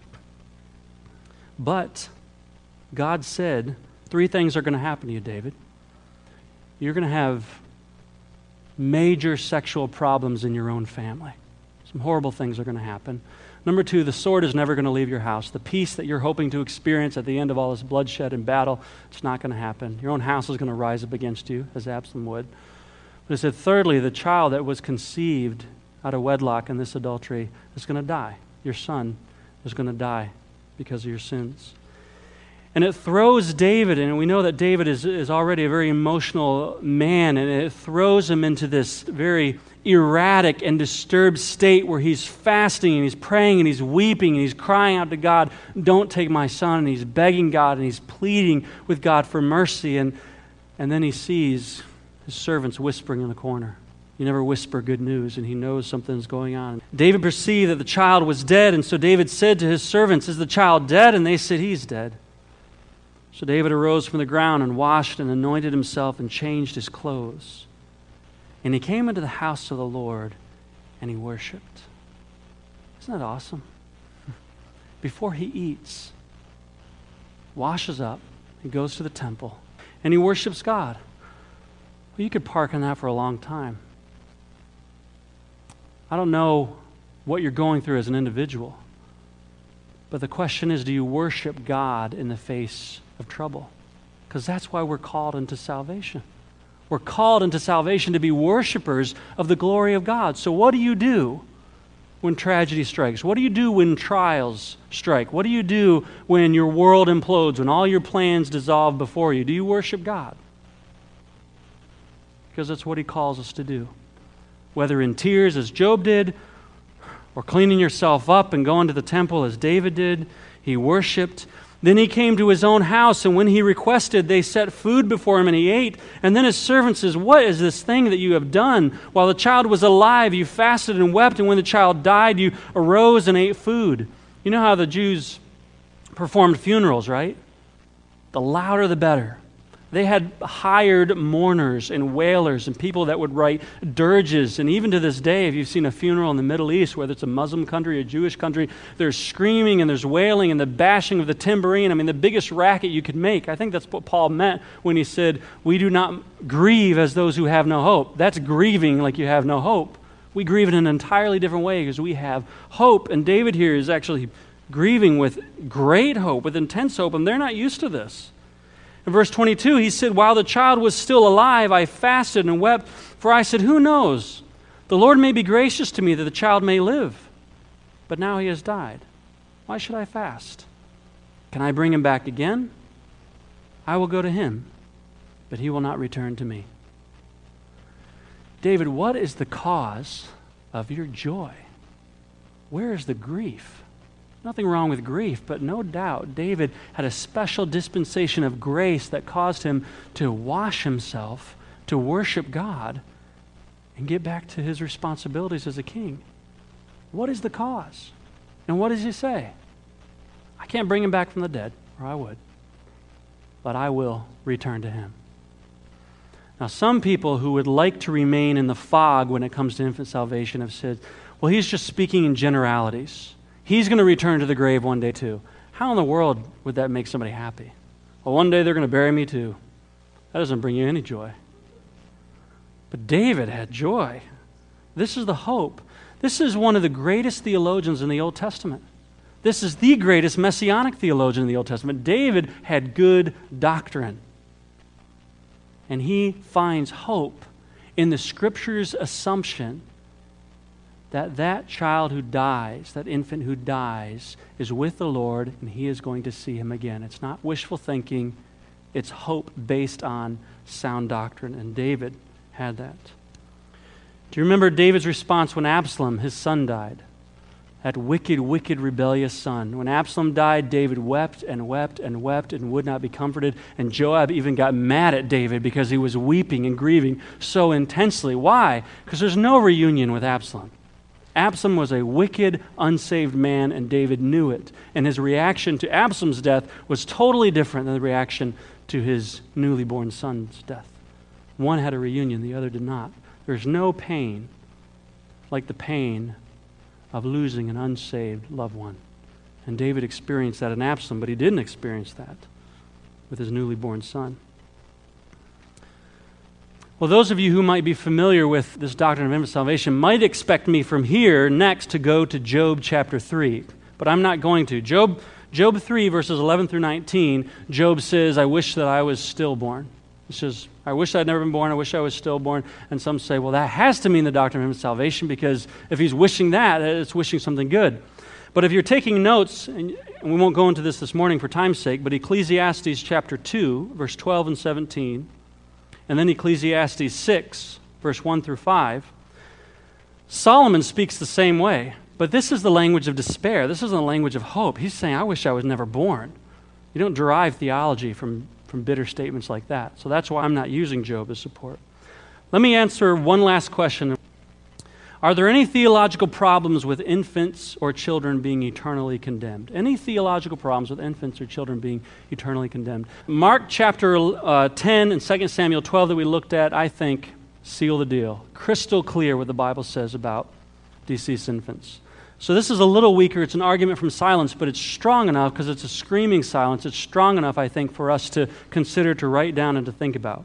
But God said, three things are going to happen to you, David. You're going to have major sexual problems in your own family. Some horrible things are going to happen. Number two, the sword is never going to leave your house. The peace that you're hoping to experience at the end of all this bloodshed and battle, it's not going to happen. Your own house is going to rise up against you, as Absalom would. But it said, thirdly, the child that was conceived out of wedlock in this adultery is going to die. Your son is going to die because of your sins. And it throws David, and we know that David is, is already a very emotional man, and it throws him into this very erratic and disturbed state where he's fasting and he's praying and he's weeping and he's crying out to God, don't take my son, and he's begging God and he's pleading with God for mercy, and, and then he sees his servants whispering in the corner. You never whisper good news, and he knows something's going on. David perceived that the child was dead, and so David said to his servants, is the child dead? And they said, he's dead. So David arose from the ground and washed and anointed himself and changed his clothes. And he came into the house of the Lord, and he worshiped. Isn't that awesome? Before he eats, washes up, he goes to the temple, and he worships God. Well, you could park on that for a long time. I don't know what you're going through as an individual, but the question is, do you worship God in the face of trouble? Because that's why we're called into salvation. We're called into salvation to be worshipers of the glory of God. So what do you do when tragedy strikes? What do you do when trials strike? What do you do when your world implodes, when all your plans dissolve before you? Do you worship God? Because that's what he calls us to do. Whether in tears, as Job did, or cleaning yourself up and going to the temple, as David did, he worshiped. Then he came to his own house, and when he requested, they set food before him, and he ate. And then his servant says, what is this thing that you have done? While the child was alive, you fasted and wept, and when the child died, you arose and ate food. You know how the Jews performed funerals, right? The louder the better. They had hired mourners and wailers and people that would write dirges. And even to this day, if you've seen a funeral in the Middle East, whether it's a Muslim country or a Jewish country, there's screaming and there's wailing and the bashing of the tambourine. I mean, the biggest racket you could make. I think that's what Paul meant when he said, we do not grieve as those who have no hope. That's grieving like you have no hope. We grieve in an entirely different way because we have hope. And David here is actually grieving with great hope, with intense hope, and they're not used to this. In verse twenty-two, he said, while the child was still alive, I fasted and wept, for I said, who knows? The Lord may be gracious to me that the child may live. But now he has died. Why should I fast? Can I bring him back again? I will go to him, but he will not return to me. David, what is the cause of your joy? Where is the grief? Nothing wrong with grief, but no doubt David had a special dispensation of grace that caused him to wash himself, to worship God, and get back to his responsibilities as a king. What is the cause? And what does he say? I can't bring him back from the dead, or I would, but I will return to him. Now, some people who would like to remain in the fog when it comes to infant salvation have said, well, he's just speaking in generalities. He's going to return to the grave one day too. How in the world would that make somebody happy? Well, one day they're going to bury me too. That doesn't bring you any joy. But David had joy. This is the hope This is one of the greatest theologians in the Old Testament. This is the greatest messianic theologian in the Old Testament. David had good doctrine. And he finds hope in the Scripture's assumption that that child who dies, that infant who dies, is with the Lord and he is going to see him again. It's not wishful thinking. It's hope based on sound doctrine. And David had that. Do you remember David's response when Absalom, his son, died? That wicked, wicked, rebellious son. When Absalom died, David wept and wept and wept and would not be comforted. And Joab even got mad at David because he was weeping and grieving so intensely. Why? Because there's no reunion with Absalom. Absalom was a wicked, unsaved man, and David knew it. And his reaction to Absalom's death was totally different than the reaction to his newly born son's death. One had a reunion, the other did not. There's no pain like the pain of losing an unsaved loved one. And David experienced that in Absalom, but he didn't experience that with his newly born son. Well, those of you who might be familiar with this doctrine of infant salvation might expect me from here next to go to Job chapter three, but I'm not going to. Job, Job three, verses eleven through nineteen, Job says, I wish that I was stillborn. He says, I wish I'd never been born, I wish I was stillborn. And some say, well, that has to mean the doctrine of infant salvation, because if he's wishing that, it's wishing something good. But if you're taking notes, and we won't go into this this morning for time's sake, but Ecclesiastes chapter two, verse twelve and seventeen, and then Ecclesiastes six, verse one through five, Solomon speaks the same way. But this is the language of despair. This isn't the language of hope. He's saying, I wish I was never born. You don't derive theology from from bitter statements like that. So that's why I'm not using Job as support. Let me answer one last question. Are there any theological problems with infants or children being eternally condemned? Any theological problems with infants or children being eternally condemned? Mark chapter uh, ten and Second Samuel twelve that we looked at, I think, seal the deal. Crystal clear what the Bible says about deceased infants. So this is a little weaker. It's an argument from silence, but it's strong enough because it's a screaming silence. It's strong enough, I think, for us to consider, to write down, and to think about.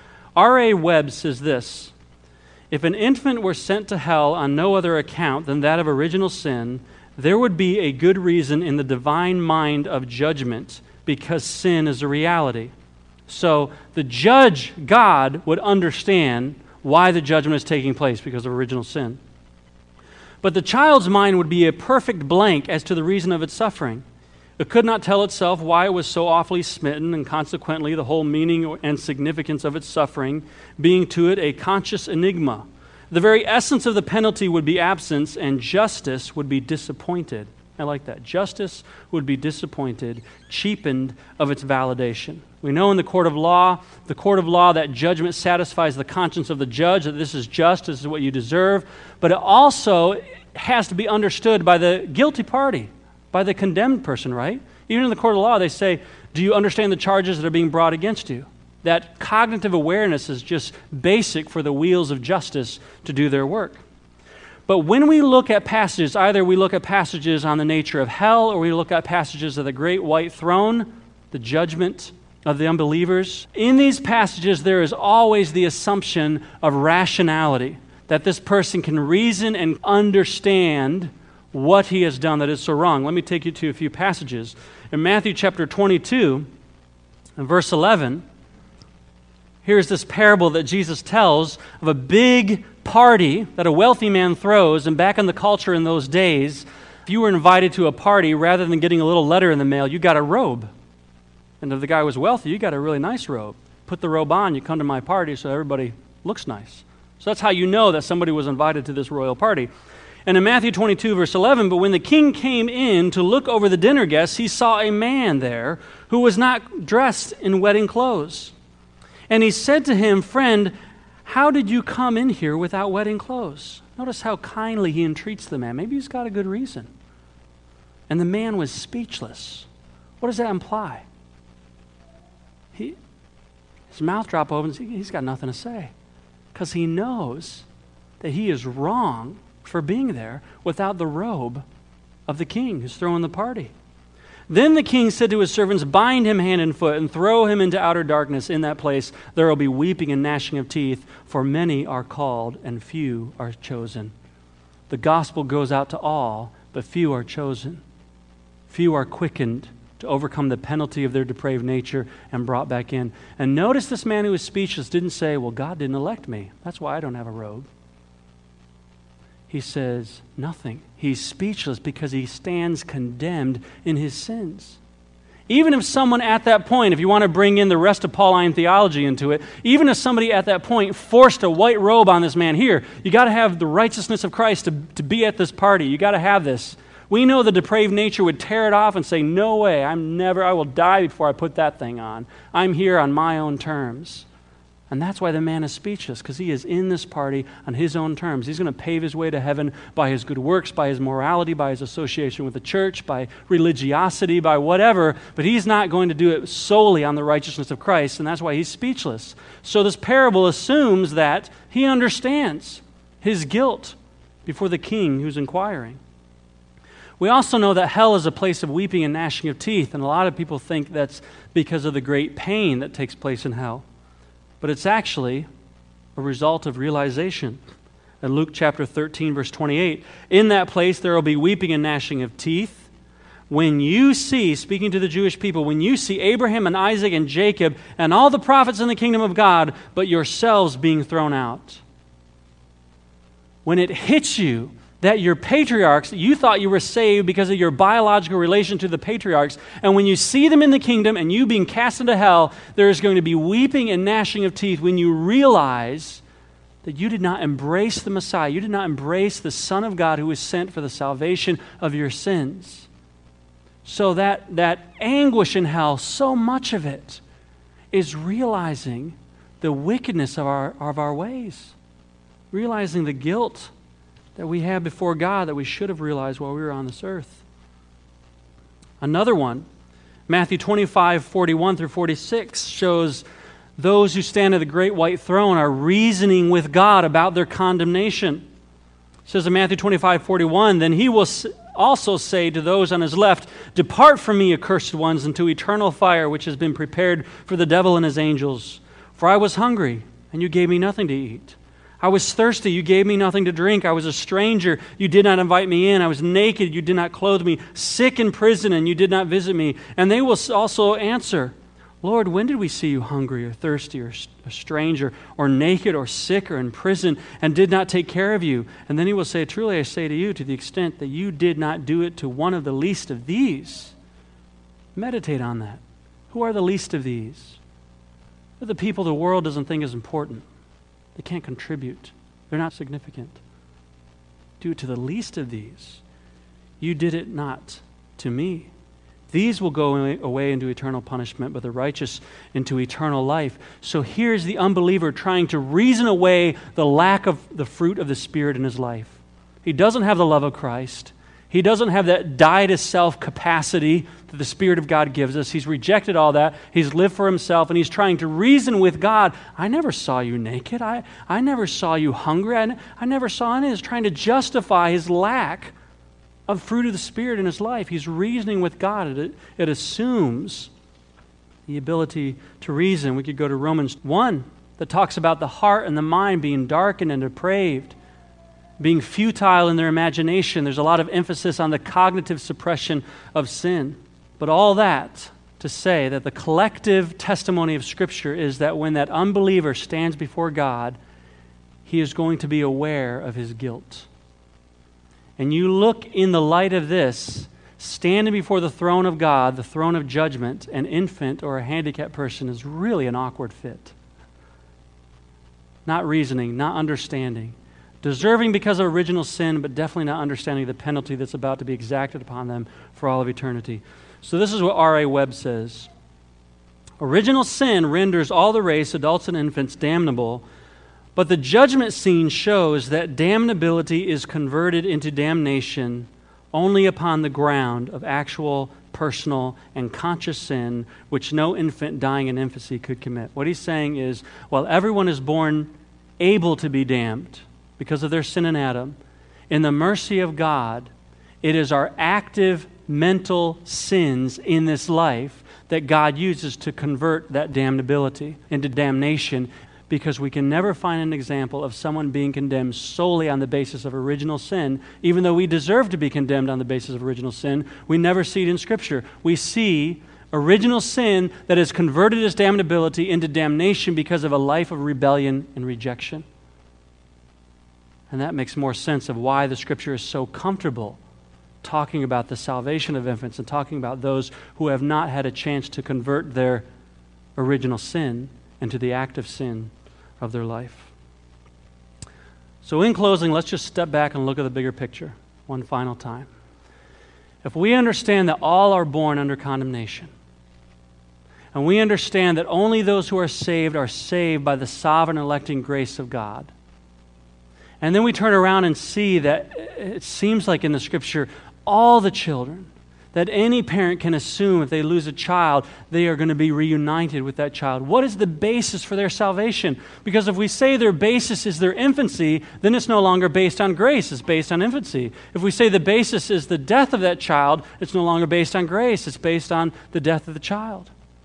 R A Webb says this: if an infant were sent to hell on no other account than that of original sin, there would be a good reason in the divine mind of judgment, because sin is a reality. So the judge, God, would understand why the judgment is taking place because of original sin. But the child's mind would be a perfect blank as to the reason of its suffering. It could not tell itself why it was so awfully smitten, and consequently the whole meaning and significance of its suffering being to it a conscious enigma. The very essence of the penalty would be absence, and justice would be disappointed. I like that. Justice would be disappointed, cheapened of its validation. We know in the court of law, the court of law, that judgment satisfies the conscience of the judge, that this is just, this is what you deserve, but it also has to be understood by the guilty party, by the condemned person, right? Even in the court of law, they say, do you understand the charges that are being brought against you? That cognitive awareness is just basic for the wheels of justice to do their work. But when we look at passages, either we look at passages on the nature of hell, or we look at passages of the great white throne, the judgment of the unbelievers, in these passages there is always the assumption of rationality, that this person can reason and understand what he has done that is so wrong. Let me take you to a few passages. In Matthew chapter twenty-two, and verse eleven, here's this parable that Jesus tells of a big party that a wealthy man throws. And back in the culture in those days, if you were invited to a party, rather than getting a little letter in the mail, you got a robe. And if the guy was wealthy, you got a really nice robe. Put the robe on, you come to my party so everybody looks nice. So that's how you know that somebody was invited to this royal party. And in Matthew twenty-two, verse eleven, but when the king came in to look over the dinner guests, he saw a man there who was not dressed in wedding clothes. And he said to him, friend, how did you come in here without wedding clothes? Notice how kindly he entreats the man. Maybe he's got a good reason. And the man was speechless. What does that imply? He, his mouth dropped open. He's got nothing to say, because he knows that he is wrong for being there without the robe of the king who's throwing the party. Then the king said to his servants, bind him hand and foot and throw him into outer darkness. In that place there will be weeping and gnashing of teeth, for many are called and few are chosen. The gospel goes out to all, but few are chosen. Few are quickened to overcome the penalty of their depraved nature and brought back in. And notice this man who was speechless didn't say, well, God didn't elect me. That's why I don't have a robe. He says nothing. He's speechless because he stands condemned in his sins. Even if someone at that point, if you want to bring in the rest of Pauline theology into it, even if somebody at that point forced a white robe on this man, here, you got to have the righteousness of Christ to, to be at this party. You got to have this. We know the depraved nature would tear it off and say, no way, I'm never, I will die before I put that thing on. I'm here on my own terms. And that's why the man is speechless, because he is in this party on his own terms. He's going to pave his way to heaven by his good works, by his morality, by his association with the church, by religiosity, by whatever, but he's not going to do it solely on the righteousness of Christ, and that's why he's speechless. So this parable assumes that he understands his guilt before the king who's inquiring. We also know that hell is a place of weeping and gnashing of teeth, and a lot of people think that's because of the great pain that takes place in hell. But it's actually a result of realization. In Luke chapter thirteen, verse twenty-eight, in that place there will be weeping and gnashing of teeth. When you see, speaking to the Jewish people, when you see Abraham and Isaac and Jacob and all the prophets in the kingdom of God, but yourselves being thrown out. When it hits you that your patriarchs, you thought you were saved because of your biological relation to the patriarchs, and when you see them in the kingdom and you being cast into hell, there is going to be weeping and gnashing of teeth when you realize that you did not embrace the Messiah. You did not embrace the Son of God who was sent for the salvation of your sins. So that, that anguish in hell, so much of it is realizing the wickedness of our, of our ways, realizing the guilt that we have before God that we should have realized while we were on this earth. Another one, Matthew twenty-five, forty-one through forty-six, shows those who stand at the great white throne are reasoning with God about their condemnation. It says in Matthew twenty-five, forty-one, then he will also say to those on his left, depart from me, accursed ones, into eternal fire, which has been prepared for the devil and his angels. For I was hungry, and you gave me nothing to eat. I was thirsty, you gave me nothing to drink. I was a stranger, you did not invite me in. I was naked, you did not clothe me. Sick in prison, and you did not visit me. And they will also answer, Lord, when did we see you hungry or thirsty or a stranger or naked or sick or in prison and did not take care of you? And then he will say, truly I say to you, to the extent that you did not do it to one of the least of these. Meditate on that. Who are the least of these? They're the people the world doesn't think is important. They can't contribute. They're not significant. Do it to the least of these. You did it not to me. These will go away into eternal punishment, but the righteous into eternal life. So here's the unbeliever trying to reason away the lack of the fruit of the Spirit in his life. He doesn't have the love of Christ. He doesn't have that die-to-self capacity that the Spirit of God gives us. He's rejected all that. He's lived for himself, and he's trying to reason with God. I never saw you naked. I, I never saw you hungry. I, I never saw any. He's trying to justify his lack of fruit of the Spirit in his life. He's reasoning with God. It, it assumes the ability to reason. We could go to Romans one that talks about the heart and the mind being darkened and depraved, being futile in their imagination. There's a lot of emphasis on the cognitive suppression of sin. But all that to say that the collective testimony of Scripture is that when that unbeliever stands before God, he is going to be aware of his guilt. And you look in the light of this, standing before the throne of God, the throne of judgment, an infant or a handicapped person is really an awkward fit. Not reasoning, not understanding. Deserving because of original sin, but definitely not understanding the penalty that's about to be exacted upon them for all of eternity. So this is what R A Webb says. Original sin renders all the race, adults and infants, damnable, but the judgment scene shows that damnability is converted into damnation only upon the ground of actual, personal, and conscious sin, which no infant dying in infancy could commit. What he's saying is, while everyone is born able to be damned because of their sin in Adam, in the mercy of God, it is our active mental sins in this life that God uses to convert that damnability into damnation, because we can never find an example of someone being condemned solely on the basis of original sin. Even though we deserve to be condemned on the basis of original sin, we never see it in Scripture. We see original sin that has converted its damnability into damnation because of a life of rebellion and rejection. And that makes more sense of why the Scripture is so comfortable talking about the salvation of infants and talking about those who have not had a chance to convert their original sin into the active sin of their life. So in closing, let's just step back and look at the bigger picture one final time. If we understand that all are born under condemnation, and we understand that only those who are saved are saved by the sovereign electing grace of God, and then we turn around and see that it seems like in the Scripture, all the children that any parent can assume if they lose a child, they are going to be reunited with that child. What is the basis for their salvation? Because if we say their basis is their infancy, then it's no longer based on grace, it's based on infancy. If we say the basis is the death of that child, it's no longer based on grace, it's based on the death of the child.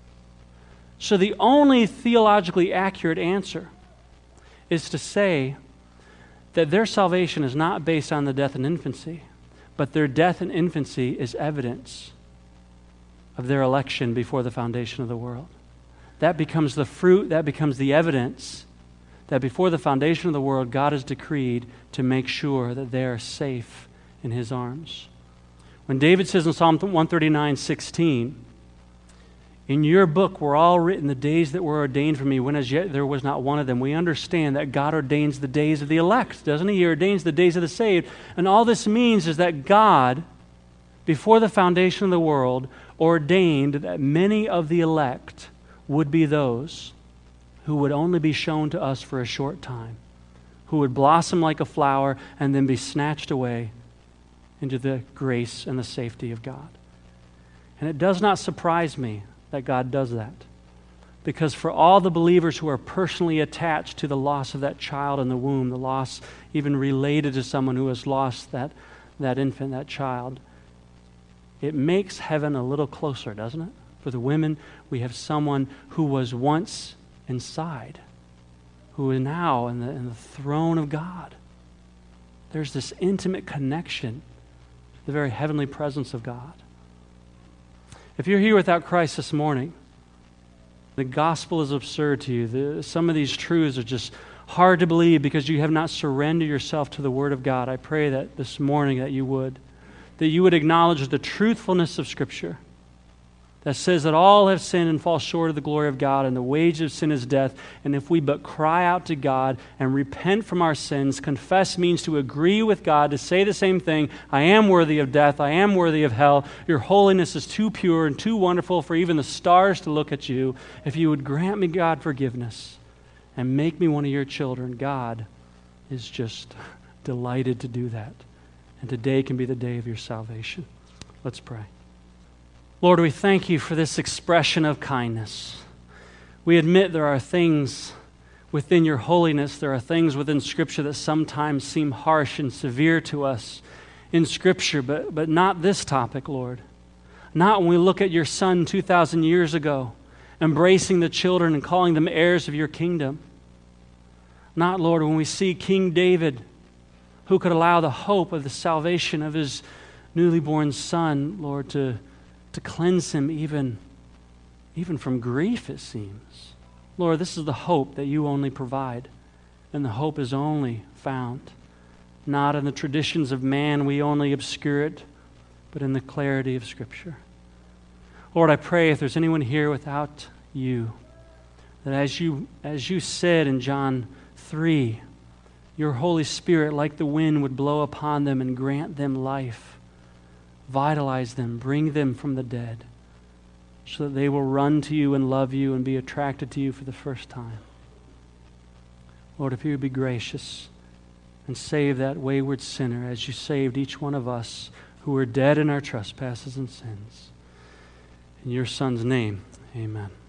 So the only theologically accurate answer is to say that their salvation is not based on the death in infancy, but their death in infancy is evidence of their election before the foundation of the world. That becomes the fruit, that becomes the evidence that before the foundation of the world, God has decreed to make sure that they are safe in His arms. When David says in Psalm one thirty-nine, sixteen, in your book were all written the days that were ordained for me, when as yet there was not one of them. We understand that God ordains the days of the elect, doesn't He? He ordains the days of the saved. And all this means is that God, before the foundation of the world, ordained that many of the elect would be those who would only be shown to us for a short time, who would blossom like a flower and then be snatched away into the grace and the safety of God. And it does not surprise me that God does that. Because for all the believers who are personally attached to the loss of that child in the womb, the loss even related to someone who has lost that, that infant, that child, it makes heaven a little closer, doesn't it? For the women, we have someone who was once inside, who is now in the, in the throne of God. There's this intimate connection, the very heavenly presence of God. If you're here without Christ this morning, the gospel is absurd to you. The, some of these truths are just hard to believe because you have not surrendered yourself to the Word of God. I pray that this morning that you would, that you would acknowledge the truthfulness of Scripture that says that all have sinned and fall short of the glory of God, and the wage of sin is death. And if we but cry out to God and repent from our sins, confess means to agree with God, to say the same thing, I am worthy of death, I am worthy of hell, your holiness is too pure and too wonderful for even the stars to look at you. If you would grant me, God, forgiveness and make me one of your children, God is just delighted to do that. And today can be the day of your salvation. Let's pray. Lord, we thank you for this expression of kindness. We admit there are things within your holiness, there are things within Scripture that sometimes seem harsh and severe to us in Scripture, but, but not this topic, Lord. Not when we look at your Son two thousand years ago, embracing the children and calling them heirs of your kingdom. Not, Lord, when we see King David, who could allow the hope of the salvation of his newly born son, Lord, to to cleanse him even, even from grief, it seems. Lord, this is the hope that you only provide, and the hope is only found not in the traditions of man, we only obscure it, but in the clarity of Scripture. Lord, I pray if there's anyone here without you, that as you, as you said in John three, your Holy Spirit, like the wind, would blow upon them and grant them life. Vitalize them, bring them from the dead, so that they will run to you and love you and be attracted to you for the first time. Lord, if you would be gracious and save that wayward sinner as you saved each one of us who were dead in our trespasses and sins. In your Son's name, amen.